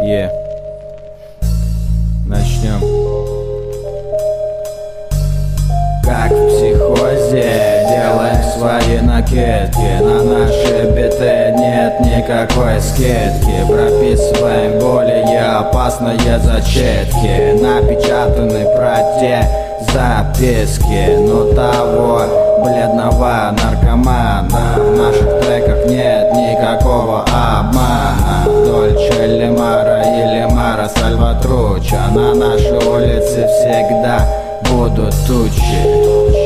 Начнем. Как в психозе делаем свои накидки, на наши биты нет никакой скидки. Прописываем более опасные зачетки, напечатаны про те записки. Но того бледного наркомана в наших треках нет никакого обмана. Дольче Лемара или Мара Сальватруча, на нашей улице всегда будут тучи.